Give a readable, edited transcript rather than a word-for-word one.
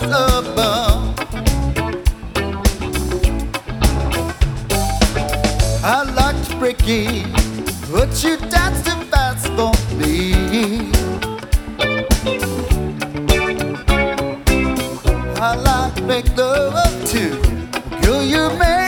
lover. I like to break it, but you dance too fast for me. I like to make love to you. Girl, you make